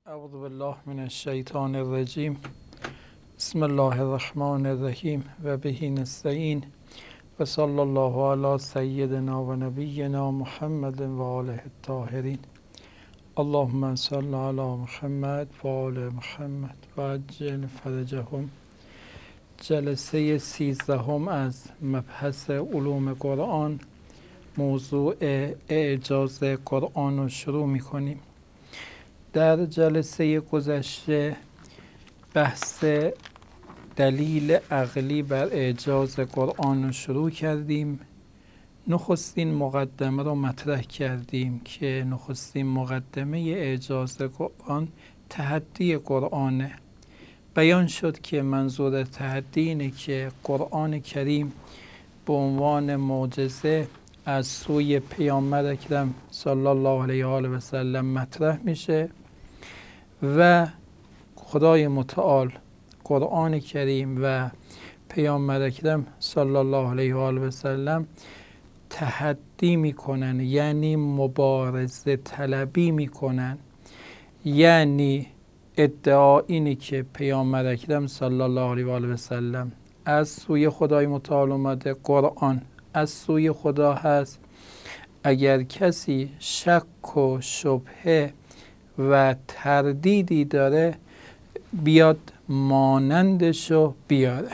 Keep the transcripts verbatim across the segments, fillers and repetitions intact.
اعوذ بالله من الشیطان الرجیم. بسم الله الرحمن الرحیم و به نستعین و صلی الله علی سیدنا و نبینا محمد و آله الطاهرین. اللهم صل علی محمد و آل محمد و عجل فرجهم. جلسه سیزدهم از مبحث علوم قرآن، موضوع اعجاز قرآن رو شروع می کنیم. در جلسه گذشته بحث دلیل عقلی بر اعجاز قرآن رو شروع کردیم. نخستین مقدمه رو مطرح کردیم که نخستین مقدمه اعجاز قرآن تحدی قرآنه. بیان شد که منظور تحدی اینه که قرآن کریم به عنوان معجزه از سوی پیامبر اکرم صلی الله علیه و آله و سلم مطرح میشه و خدای متعال قرآن کریم و پیامبر اکرم صلی الله علیه و آله و سلم تحدی میکنن، یعنی مبارزه طلبی میکنن. یعنی ادعا اینه که پیامبر اکرم صلی الله علیه و آله و سلم از سوی خدای متعال اومده، قرآن از سوی خدا هست. اگر کسی شک و شبهه و تردیدی داره بیاد مانندشو بیاره.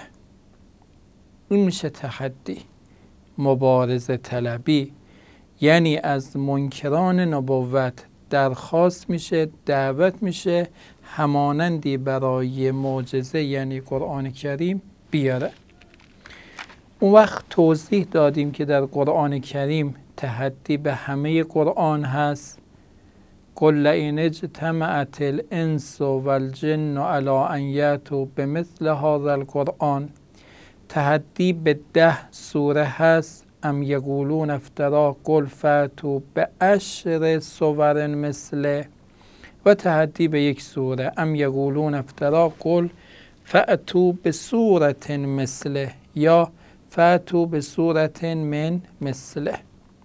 این میشه تحدی، مبارزه طلبی. یعنی از منکران نبوت درخواست میشه، دعوت میشه همانندی برای معجزه یعنی قرآن کریم بیاره. اون وقت توضیح دادیم که در قرآن کریم تحدی به همه قرآن هست. قل لئن اجتمعت الانس والجن علی ان یأتوا بمثل هذا القرآن. تحدی به ده سوره هست. ام یقولون افترا قل فأتوا بعشر سور مثله. و تحدی به یک سوره. ام یقولون افترا قل فأتوا بسورة مثله یا فأتوا بسورة من مثله.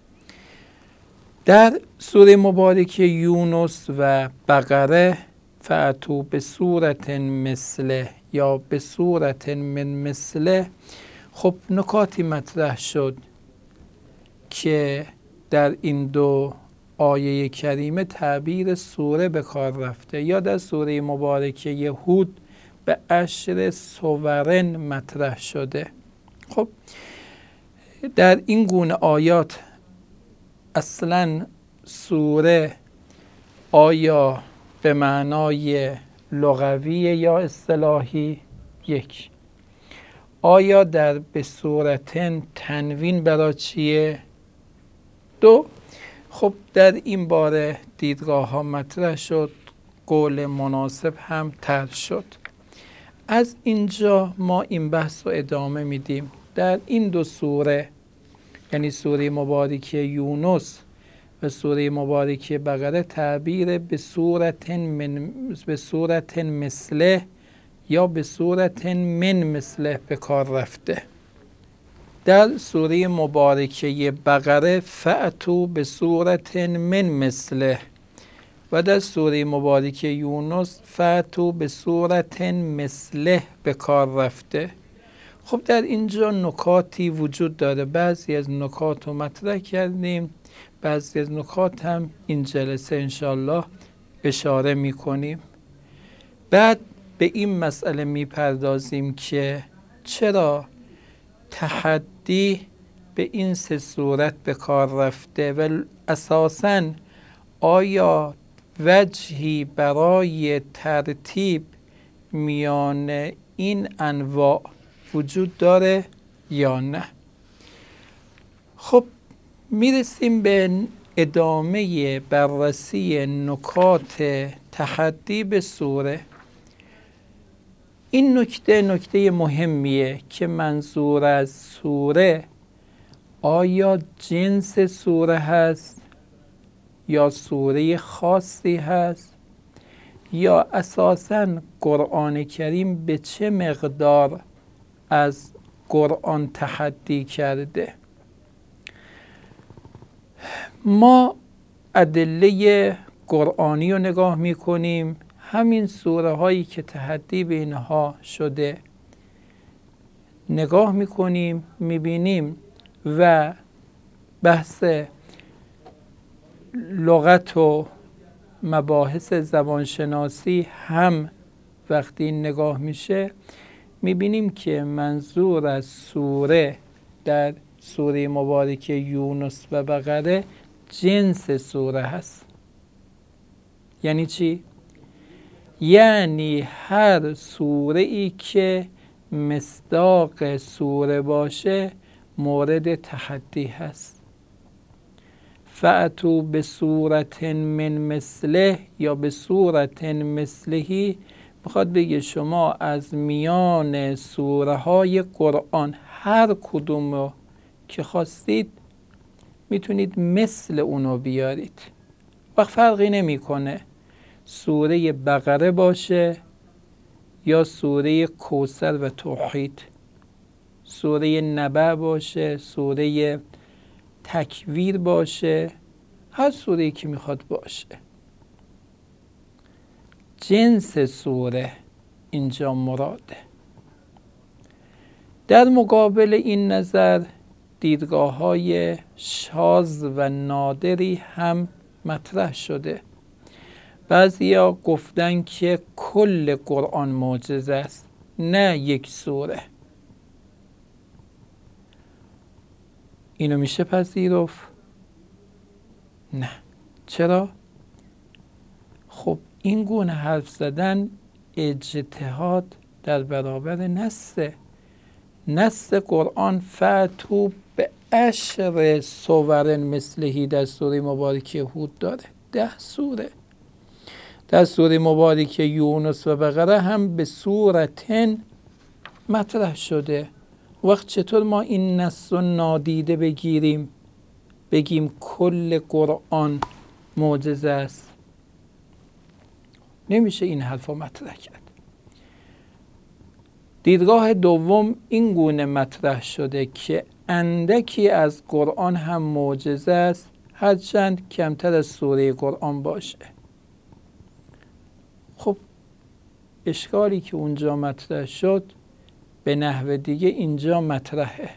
در سوره مبارکه یونس و بقره فأتوا بسورة مثله یا بسورة من مثله. خب نکاتی مطرح شد که در این دو آیه کریمه تعبیر سوره به کار رفته. یا در سوره مبارکه هود به عشر سورن مطرح شده. خب در این گونه آیات اصلا سوره آیا به معنای لغوی یا اصطلاحی؟ یک. آیا در به صورتن تنوین برای چیه؟ دو. خب در این باره دیدگاه ها مطرح شد، قول مناسب هم طرح شد. از اینجا ما این بحث رو ادامه میدیم. در این دو سوره یعنی سوره مبارکه یونس و سوره مبارکه بقره تعبیر به صورت من به صورت مثله یا به صورت من مثله به کار رفته. در سوره مبارکه بقره فأتوا به صورت من مثله و در سوره مبارکه یونس فأتوا به صورت مثله به کار رفته. خب در اینجا نکاتی وجود داره. بعضی از نکات رو مطرح کردیم، بعضی از نکات هم این جلسه انشالله اشاره میکنیم. بعد به این مسئله میپردازیم که چرا تحدی به این سه صورت به کار رفته و اساساً آیا وجهی برای ترتیب میان این انواع وجود داره یا نه. خب میرسیم به ادامه بررسی نکات تحدی به سوره. این نکته نکته مهمیه که منظور از سوره آیا جنس سوره هست یا سوره خاصی هست یا اساساً قرآن کریم به چه مقدار از قرآن تحدی کرده. ما ادله قرآنی رو نگاه میکنیم، همین سوره هایی که تحدی به اینها شده نگاه میکنیم، میبینیم و بحث لغت و مباحث زبانشناسی هم وقتی نگاه میشه، میبینیم که منظور از سوره در سوره مبارکه یونس و بقره جنس سوره هست. یعنی چی؟ یعنی هر سوره ای که مصداق سوره باشه مورد تحدی هست. فأتوا بسورة من مثله یا بسورة مثلهی میخواد بگه شما از میان سوره های قرآن هر کدوم رو که خواستید میتونید مثل اونو بیارید. وقت فرقی نمیکنه سوره بقره باشه یا سوره کوثر و توحید، سوره نبأ باشه، سوره تکویر باشه، هر سوره‌ای که میخواد باشه. جنس سوره اینجا مراده. در مقابل این نظر دیدگاه‌های شاذ و نادری هم مطرح شده. بعضیا گفتن که کل قرآن معجزه است، نه یک سوره. اینو میشه پذیرفت؟ نه. چرا؟ خب این گونه حرف زدن اجتهاد در برابر نصه. نص قرآن فأتوا بعشر صور مثلهی در سوره مبارکه هود داره، ده سوره. در سوره مبارکه یونس و بقره هم به صورتن مطرح شده. وقت چطور ما این نص رو نادیده بگیریم بگیم کل قرآن معجزه است؟ نمیشه این حرف رو مطرح کرد. دیدگاه دوم این گونه مطرح شده که اندکی از قرآن هم معجزه است، هرچند کمتر از سوره قرآن باشه. خب اشکالی که اونجا مطرح شد به نحو دیگه اینجا مطرحه.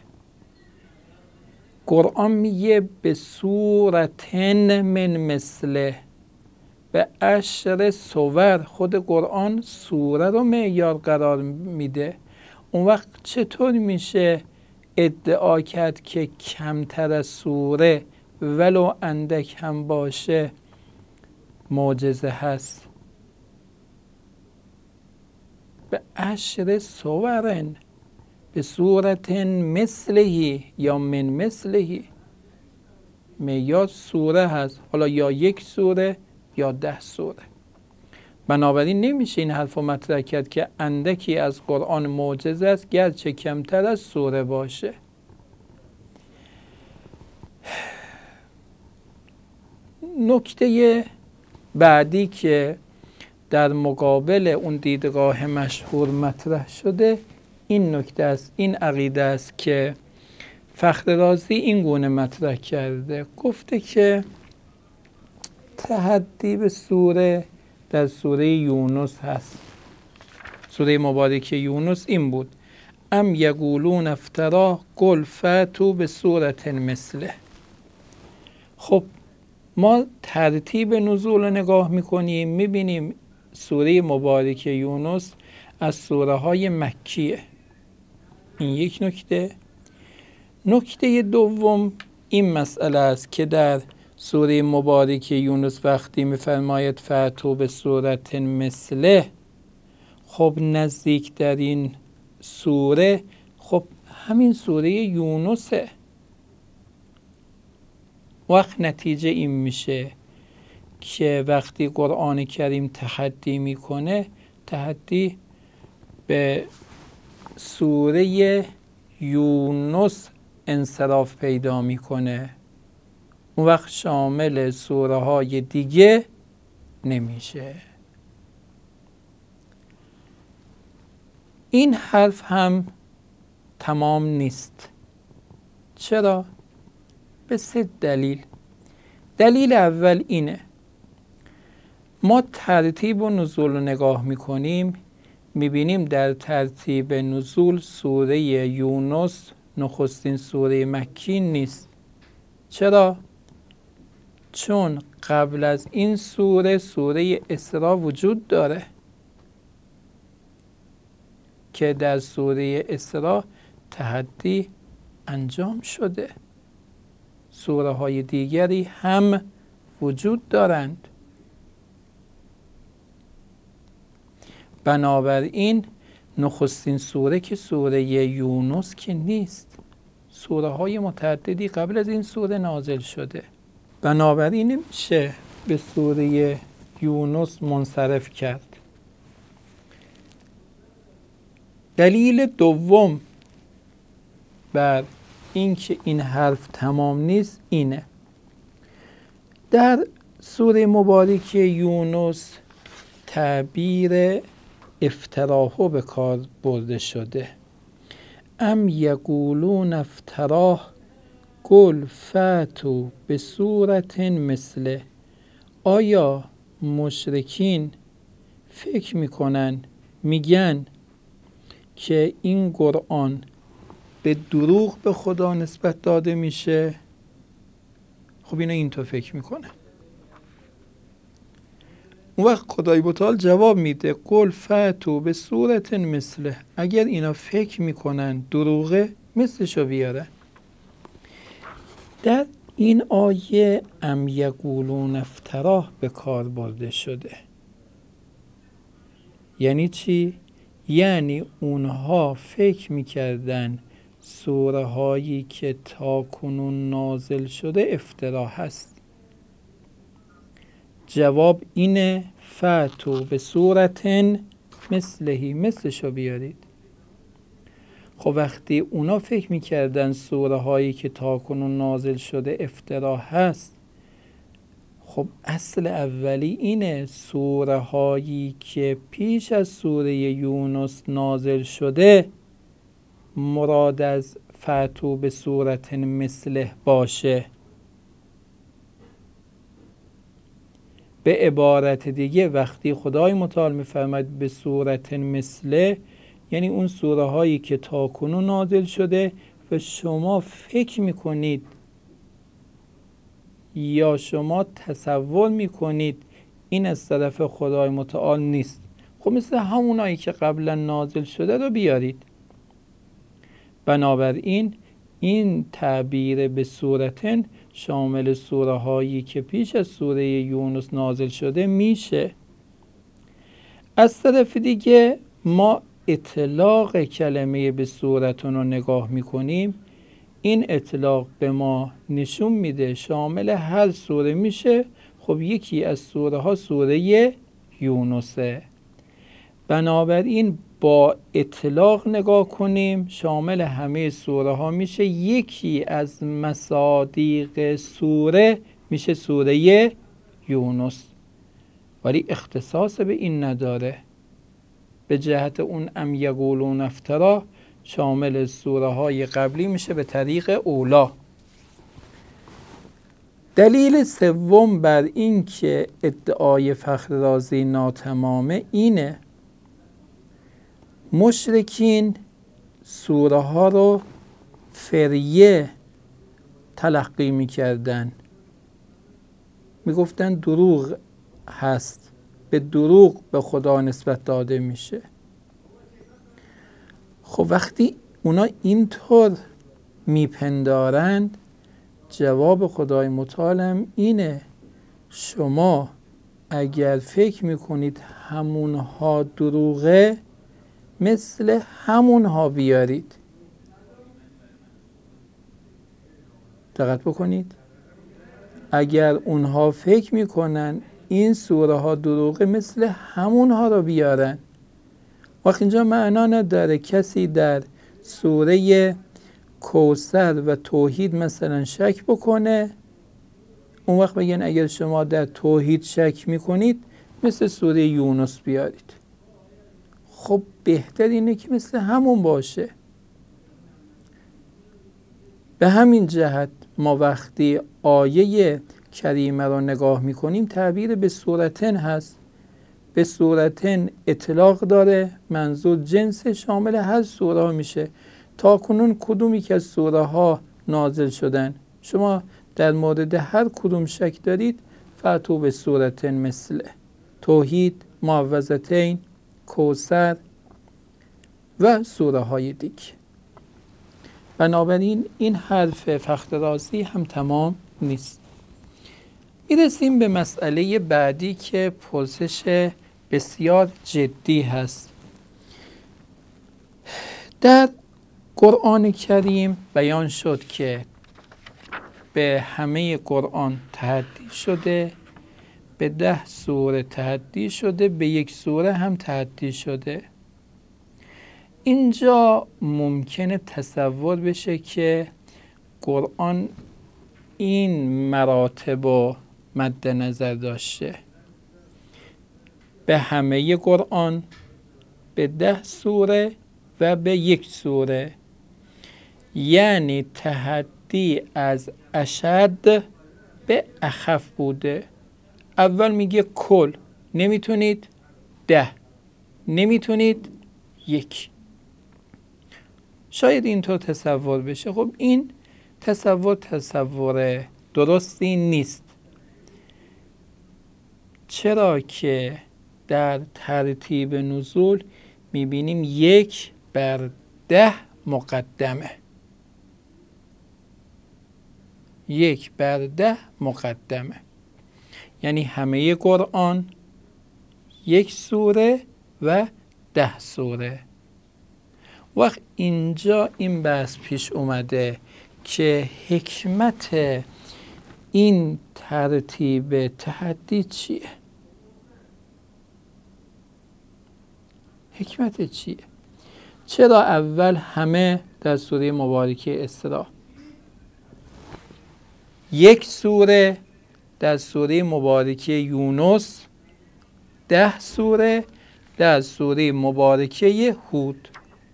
قرآن میگه به صورتن من مثله، به عشر صور. خود قرآن سوره رو معیار قرار میده. اون وقت چطور میشه ادعا کرد که کمتر از سوره ولو اندک هم باشه معجزه هست؟ به عشر صورن، به صورت مثلهی یا من مثلهی. معیار سوره هست، حالا یا یک سوره یا ده سوره. بنابراین نمیشه این حرف رو مطرح کرد که اندکی از قرآن معجزه است گرچه کمتر از سوره باشه. نکته بعدی که در مقابل اون دیدگاه مشهور مطرح شده این نکته است، این عقیده است که فخر رازی این گونه مطرح کرده. گفته که تحدی به سوره در سوره یونس هست. سوره مبارکه یونس این بود: ام یقولون افترا قل فأتوا بسورة مثله. خب ما ترتیب نزول نگاه میکنیم، میبینیم سوره مبارکه یونس از سوره های مکیه. این یک نکته. نکته دوم این مسئله است که در سوره مبارکه یونس وقتی میفرماید فأتوا بسورة مثله، خب نزدیک در این سوره خب همین سوره یونسه. وقت نتیجه این میشه که وقتی قرآن کریم تحدی میکنه، تحدی به سوره یونس انصراف پیدا میکنه، اون وقت شامل سوره های دیگه نمیشه. این حرف هم تمام نیست. چرا؟ به سه دلیل. دلیل اول اینه: ما ترتیب و نزول رو نگاه میکنیم، میبینیم در ترتیب نزول سوره یونس نخستین سوره مکی نیست. چرا؟ چون قبل از این سوره سوره اسراء وجود داره که در سوره اسراء تحدی انجام شده. سوره های دیگری هم وجود دارند. بنابراین نخستین سوره که سوره یونس که نیست، سوره های متعددی قبل از این سوره نازل شده. بنابراین میشه به سوره یونس منصرف کرد. دلیل دوم بر اینکه این حرف تمام نیست اینه: در سوره مبارکه یونس تعبیر افتراه به کار برده شده. ام یقولون افتراه قل فاتوا به صورت مثله. آیا مشرکین فکر میکنن، میگن که این قرآن به دروغ به خدا نسبت داده میشه؟ خب اینا اینطور فکر میکنه. اون وقت خدای متعال جواب میده قل فاتوا به صورت مثله. اگر اینا فکر میکنن دروغه، مثلشو بیاره. در این آیه ام یقولون افتراه به کار برده شده. یعنی چی؟ یعنی اونها فکر میکردن سوره هایی که تا کنون نازل شده افترا هست. جواب اینه فاتوا به صورت مثلهی، مثلشو بیارید. خب وقتی اونا فکر میکردن سوره هایی که تا کنون نازل شده افترا هست، خب اصل اولی اینه سوره هایی که پیش از سوره یونس نازل شده مراد از فاتوا به صورت مثله باشه. به عبارت دیگه وقتی خدای متعال میفرماید به صورت مثله، یعنی اون سوره هایی که تا کنون نازل شده و شما فکر میکنید یا شما تصور میکنید این از طرف خدای متعال نیست، خب مثل همونایی که قبلا نازل شده رو بیارید. بنابراین این تعبیر به صورتن شامل سوره هایی که پیش از سوره یونس نازل شده میشه. از طرف دیگه ما اطلاق کلمه به صورتن رو نگاه میکنیم، این اطلاق به ما نشون میده شامل هر سوره میشه. خب یکی از سوره ها سوره یونسه. بنابراین با اطلاق نگاه کنیم شامل همه سوره ها میشه. یکی از مصادیق سوره میشه سوره یونس، ولی اختصاص به این نداره. به جهت اون ام یقولون افترا شامل سوره های قبلی میشه به طریق اولا. دلیل سوم بر این که ادعای فخر رازی ناتمامه اینه: مشرکین سوره ها رو فریه تلقی میکردن، میگفتن دروغ هست، به دروغ به خدا نسبت داده میشه. خب وقتی اونا اینطور میپندارند، جواب خدای متعالم اینه شما اگر فکر میکنید همونها دروغه، مثل همونها بیارید. دقت بکنید، اگر اونها فکر میکنن این سوره ها دروغه، مثل همونها رو بیارن. وقت اینجا معنا نداره کسی در سوره کوثر و توحید مثلا شک بکنه، اون وقت بگن اگر شما در توحید شک میکنید مثل سوره یونس بیارید. خب بهتر اینه که مثل همون باشه. به همین جهت ما وقتی آیه کریمه رو نگاه میکنیم تعبیر به صورتن هست. به صورتن اطلاق داره، منظور جنس شامل هر سوره میشه. تا کنون کدومی که از سوره ها نازل شدن، شما در مورد هر کدوم شک دارید فاتو به صورتن مثل توحید، معوذتین، کوثر و سوره های دیگه. بنابراین این حرف فخر رازی هم تمام نیست. میرسیم به مسئله بعدی که پرسش بسیار جدی هست. در قرآن کریم بیان شد که به همه قرآن تحدی شده، به ده سوره تحدی شده، به یک سوره هم تحدی شده. اینجا ممکنه تصور بشه که قرآن این مراتب رو مد نظر داشته، به همه قرآن، به ده سوره و به یک سوره، یعنی تحدی از اشد به اخف بوده. اول میگه کل، نمیتونید ده، نمیتونید یک. شاید اینطور تصور بشه. خب این تصور تصور درستی نیست. چرا که در ترتیب نزول میبینیم یک بر ده مقدمه، یک بر ده مقدمه، یعنی همه قرآن یک سوره و ده سوره. وقت اینجا این بحث پیش اومده که حکمت این ترتیب تحدی چیه؟ حکمت چیه؟ چرا اول همه در سوره مبارکه اسراء، یک سوره در سوره مبارکه یونس، ده سوره در سوره مبارکه هود؟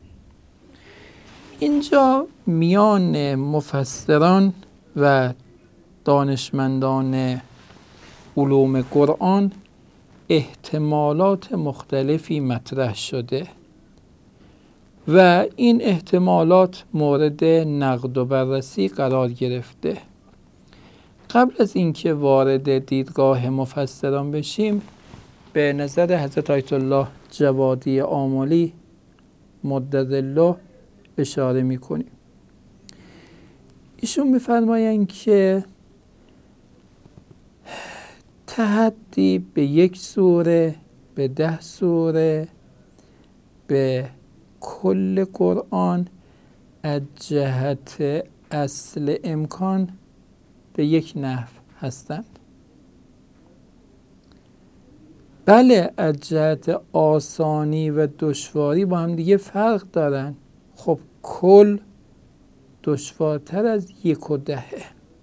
اینجا میان مفسران و دانشمندان علوم قرآن احتمالات مختلفی مطرح شده و این احتمالات مورد نقد و بررسی قرار گرفته. قبل از اینکه وارد دیدگاه مفسران بشیم، به نظر حضرت آیت الله جوادی آملی مددالله اشاره میکنیم. ایشون میفرمایند که تحدی به یک سوره، به ده سوره، به کل قرآن از جهت اصل امکان به یک نحو هستند. بله از جهت آسانی و دشواری با هم دیگه فرق دارن. خب کل دشوارتر از یک و دهه،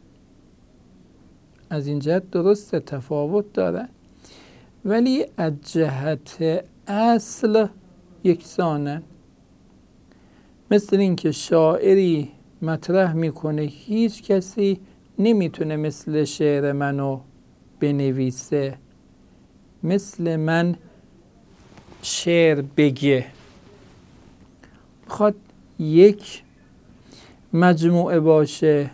از این جهت درست تفاوت دارن، ولی از جهت اصل یکسانن. مثل این که شاعری مطرح میکنه هیچ کسی نمیتونه مثل شعر منو بنویسه، مثل من شعر بگه. میخواد یک مجموعه باشه،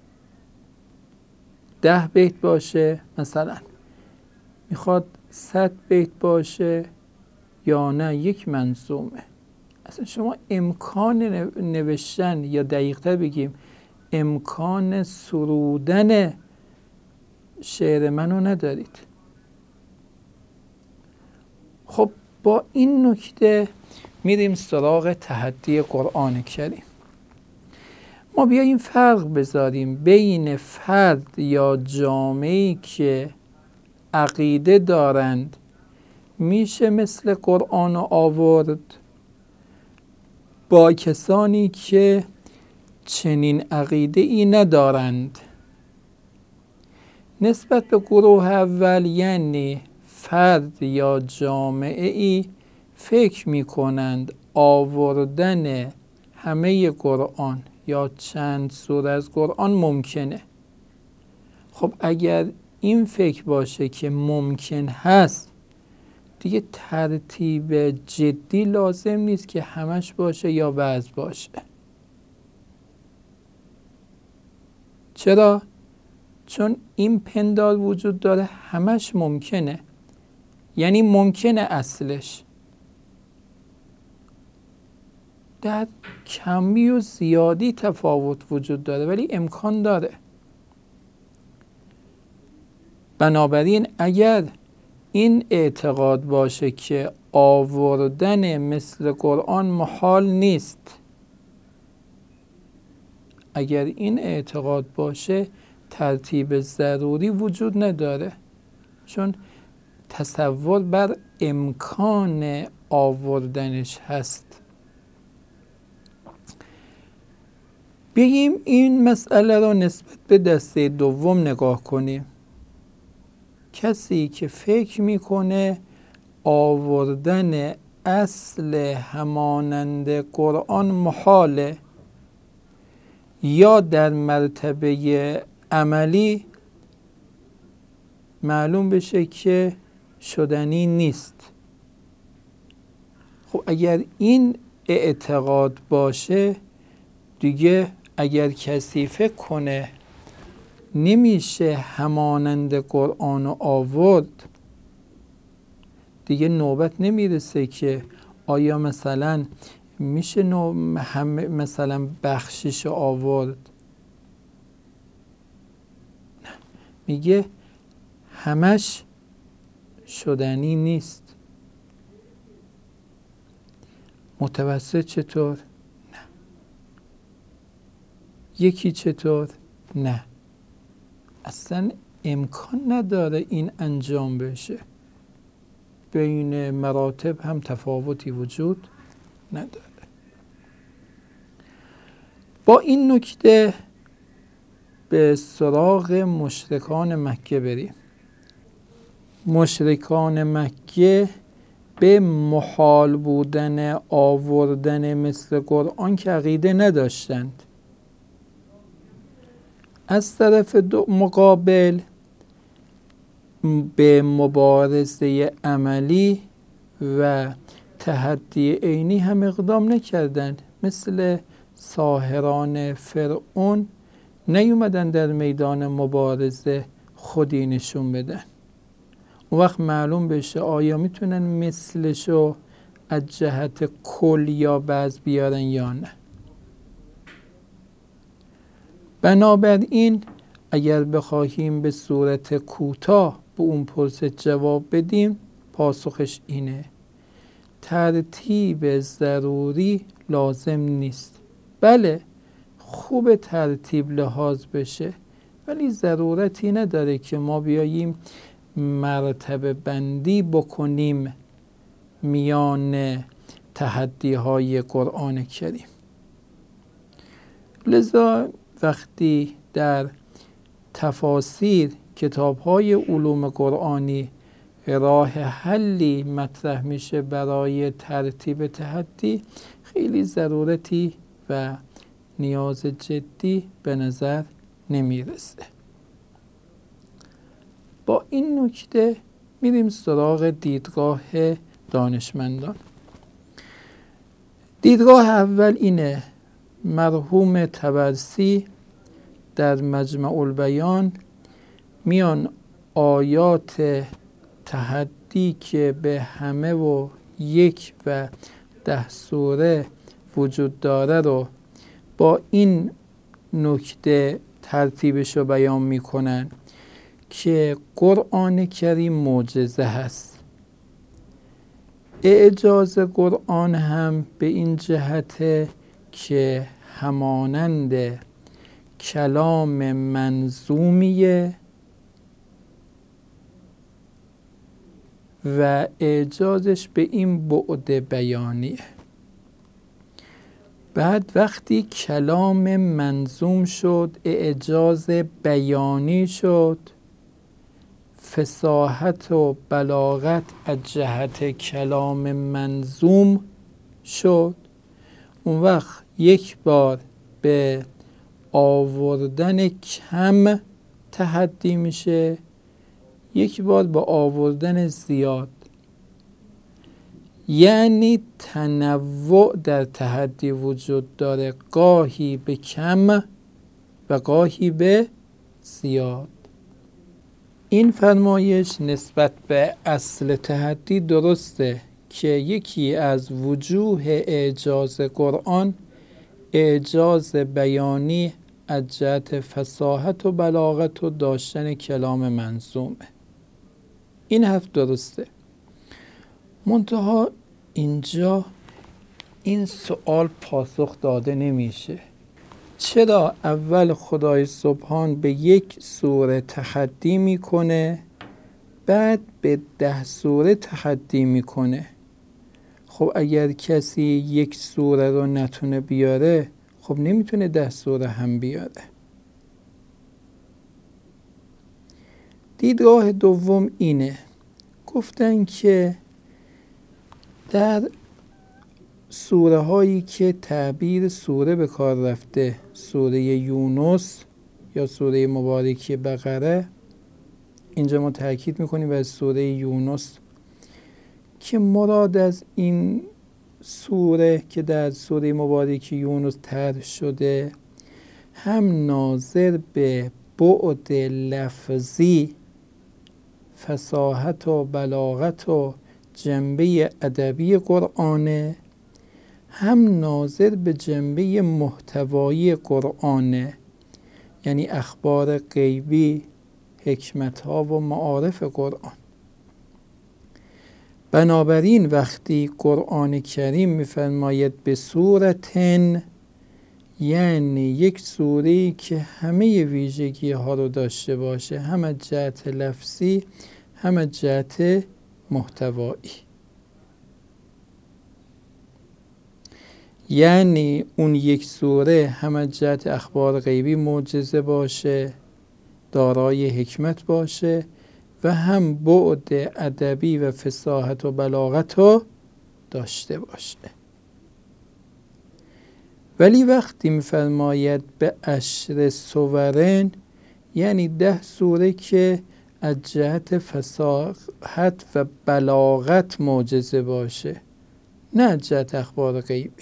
ده بیت باشه مثلا، میخواد صد بیت باشه یا نه یک منظومه. اصلا شما امکان نوشتن یا دقیق‌تر بگیم امکان سرودن شعر منو ندارید. خب با این نکته میریم سراغ تحدی قرآن کریم. ما بیاییم فرق بذاریم بین فرد یا جامعه‌ای که عقیده دارند میشه مثل قرآن آورد، با کسانی که چنین عقیده ای ندارند. نسبت به گروه اول یعنی فرد یا جامعه ای فکر می کنند آوردن همه قرآن یا چند سوره از قرآن ممکنه. خب اگر این فکر باشه که ممکن هست، دیگه ترتیب جدی لازم نیست که همش باشه یا بعض باشه. چرا؟ چون این پندار وجود داره همش ممکنه، یعنی ممکنه اصلش در کمی و زیادی تفاوت وجود داره ولی امکان داره. بنابراین اگر این اعتقاد باشه که آوردن مثل قرآن محال نیست، اگر این اعتقاد باشه ترتیب ضروری وجود نداره، چون تصور بر امکان آوردنش هست. بگیم این مسئله رو نسبت به دسته دوم نگاه کنیم. کسی که فکر میکنه آوردن اصل همانند قرآن محاله یا در مرتبه عملی معلوم بشه که شدنی نیست. خب اگر این اعتقاد باشه، دیگه اگر کسی فکر کنه نمیشه همانند قرآن رو آورد، دیگه نوبت نمیرسه که آیا مثلا میشه نوع مثلا بخشش آورد. میگه همش شدنی نیست. متوسط چطور؟ نه. یکی چطور؟ نه. اصلا امکان نداره این انجام بشه. بین مراتب هم تفاوتی وجود نداره. با این نکته به سراغ مشرکان مکه بریم. مشرکان مکه به محال بودن آوردن مثل قرآن که عقیده نداشتند. از طرف مقابل به مبارزه عملی و تحدی عینی هم اقدام نکردند. مثل ساحران فرعون نیومدن در میدان مبارزه خودی نشون بدن. اون وقت معلوم بشه آیا میتونن مثلشو از جهت کل یا بعض بیارن یا نه. بنابراین اگر بخواهیم به صورت کوتاه به اون پرسش جواب بدیم، پاسخش اینه: ترتیب ضروری لازم نیست. بله خوب ترتیب لحاظ بشه، ولی ضرورتی نداره که ما بیاییم مرتبه بندی بکنیم میان تحدی های قرآن کریم. لذا وقتی در تفاسیر کتاب های علوم قرآنی راه حلی مطرح میشه برای ترتیب تحدی، خیلی ضرورتی و نیاز جدی به نظر نمیرسه. با این نکته میریم سراغ دیدگاه دانشمندان. دیدگاه اول اینه: مرحوم طبرسی در مجمع البیان میان آیات تحدی که به همه و یک و ده سوره وجود داره رو با این نکته ترتیبش رو بیان میکنن که قرآن کریم معجزه هست. اعجاز قرآن هم به این جهته که همانند کلام منظومیه و اعجازش به این بعد بیانیه. بعد وقتی کلام منظوم شد، اعجاز بیانی شد، فصاحت و بلاغت از جهت کلام منظوم شد، اون وقت یک بار به آوردن کم تحدی میشه؟ یک بار با آوردن زیاد، یعنی تنوع در تحدی وجود داره، گاهی به کم و گاهی به زیاد. این فرمایش نسبت به اصل تحدی درسته که یکی از وجوه اعجاز قرآن اعجاز بیانی از جهت فصاحت و بلاغت و داشتن کلام منظومه. این حرف درسته. منتها اینجا این سوال پاسخ داده نمیشه. چرا اول خدای سبحان به یک سوره تحدی میکنه بعد به ده سوره تحدی میکنه؟ خب اگر کسی یک سوره رو نتونه بیاره، خب نمیتونه ده سوره هم بیاره. دیدگاه دوم اینه، گفتن که در سوره هایی که تعبیر سوره به کار رفته، سوره یونس یا سوره مبارکه بقره، اینجا ما تاکید میکنیم بر سوره یونس که مراد از این سوره که در سوره مبارکه یونس طرح شده هم ناظر به بعد لفظی، فصاحت و بلاغت و جنبه ادبی قرآنه، هم ناظر به جنبه محتوایی قرآنه، یعنی اخبار غیبی، حکمت‌ها و معارف قرآن. بنابراین وقتی قرآن کریم می‌فرماید به سورتن، یعنی یک سوره‌ای که همه ویژگی ها رو داشته باشه، هم از جهت لفظی هم از جهت محتوایی. یعنی اون یک سوره هم از جهت اخبار غیبی معجزه باشه، دارای حکمت باشه و هم بعد ادبی و فصاحت و بلاغت رو داشته باشه. ولی وقتی می‌فرماید به عشر سورن، یعنی ده سوره که از جهت فصاحت و بلاغت معجزه باشه، نه از جهت اخبار غیبی.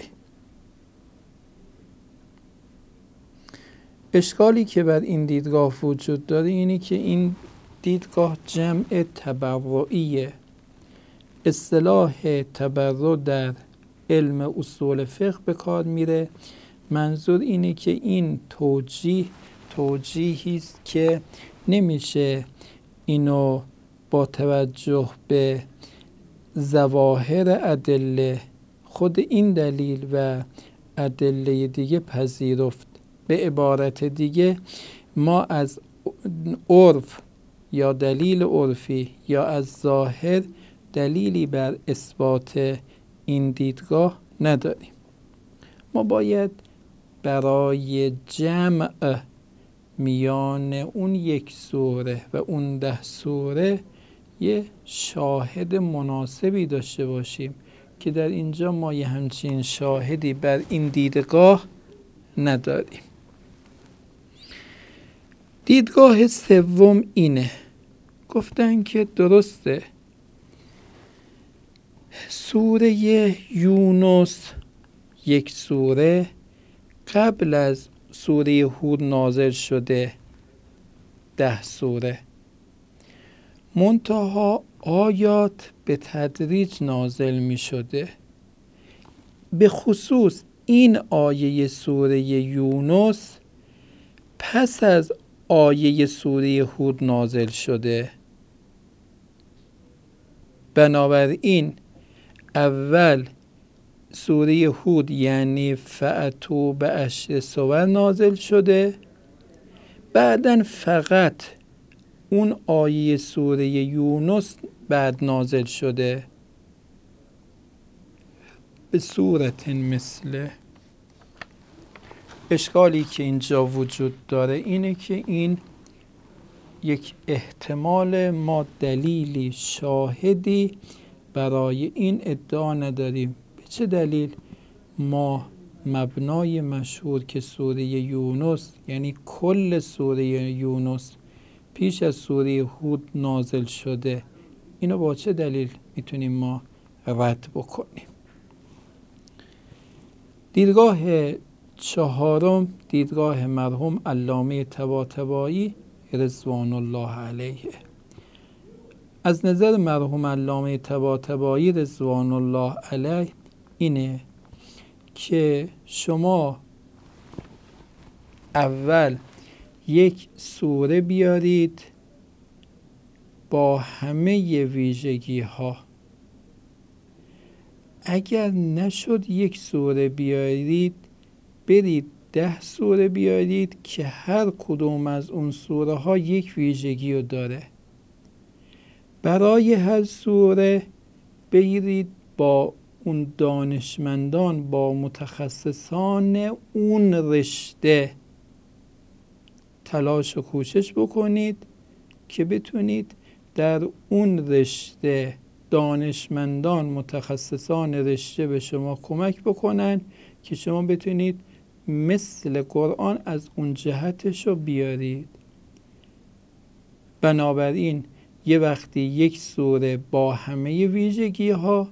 اشکالی که بر این دیدگاه وجود داره اینه که این دیدگاه جمع تبرعیه. اصطلاح تبرع در علم اصول فقه به کار میره. منظور اینه که این توجیه توجیهی است که نمیشه اینو با توجه به ظواهر ادله، خود این دلیل و ادله دیگه پذیرفت. به عبارت دیگه ما از عرف یا دلیل عرفی یا از ظاهر دلیلی بر اثبات این دیدگاه نداریم. ما باید برای جمع میان اون یک سوره و اون ده سوره یه شاهد مناسبی داشته باشیم که در اینجا ما یه همچین شاهدی بر این دیدگاه نداریم. دیدگاه سوم اینه، گفتن که درسته سوره یونس یک سوره قبل از سوره هود نازل شده، ده سوره، منتها آیات به تدریج نازل می شده. به خصوص این آیه سوره یونس پس از آیه سوره هود نازل شده. بنابراین اول سوره هود یعنی فأتوا بعشر سور نازل شده، بعدن فقط اون آیه سوره یونس بعد نازل شده به صورت مثله. اشکالی که اینجا وجود داره اینه که این یک احتمال، ما دلیلی شاهدی برای این ادعا نداریم. به چه دلیل؟ ما مبنای مشهور که سوره یونس یعنی کل سوره یونس پیش از سوره هود نازل شده، اینو با چه دلیل میتونیم ما رد بکنیم؟ دیدگاه چهارم دیدگاه مرحوم علامه طباطبایی رضوان الله علیه. از نظر مرحوم علامه طباطبایی رضوان الله علیه اینه که شما اول یک سوره بیارید با همه ویژگی ها. اگر نشد یک سوره بیارید، برید ده سوره بیارید که هر کدوم از اون سوره ها یک ویژگی رو داره. برای هر سوره بگیرید با اون دانشمندان، با متخصصان اون رشته تلاش و کوشش بکنید که بتونید در اون رشته دانشمندان، متخصصان رشته به شما کمک بکنن که شما بتونید مثل قرآن از اون جهتش رو بیارید. بنابراین یه وقتی یک سوره با همه ویژگی ها،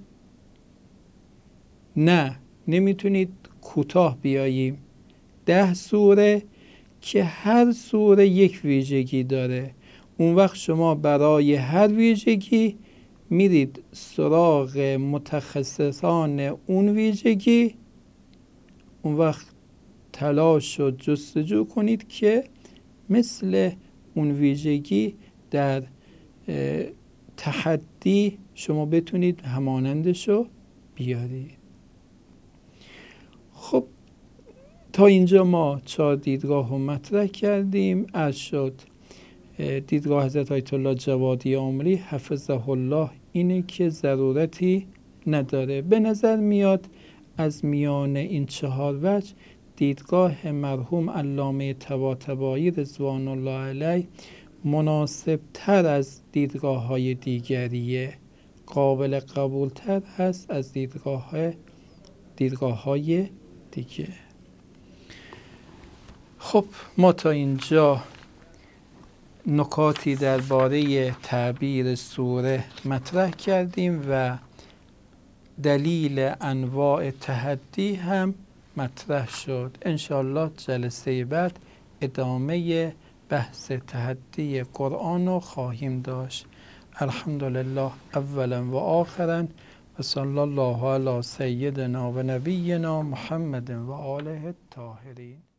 نه نمیتونید کوتاه بیاییم، ده سوره که هر سوره یک ویژگی داره. اون وقت شما برای هر ویژگی میرید سراغ متخصصان اون ویژگی، اون وقت تلاش و جستجو کنید که مثل اون ویژگی در تحدی شما بتونید همانندشو بیارید. خب تا اینجا ما چهار دیدگاه رو مطرح کردیم. عرض شد دیدگاه حضرت آیت الله جوادی آمری حفظه الله اینه که ضرورتی نداره. به نظر میاد از میان این چهار وجه دیدگاه مرحوم علامه طباطبایی رضوان الله علیه مناسب تر از دیدگاه های دیگریه، قابل قبول تر هست از دیدگاه دیدگاه های دیگه. خب ما تا اینجا نکاتی درباره تعبیر سوره مطرح کردیم و دلیل انواع تحدی هم مطرح شد. انشاءالله جلسه بعد ادامه بحث تحدی قرآن رو خواهیم داشت. الحمدلله اولا و آخرا و صلی الله علی سیدنا و نبینا محمد و آله الطاهرین.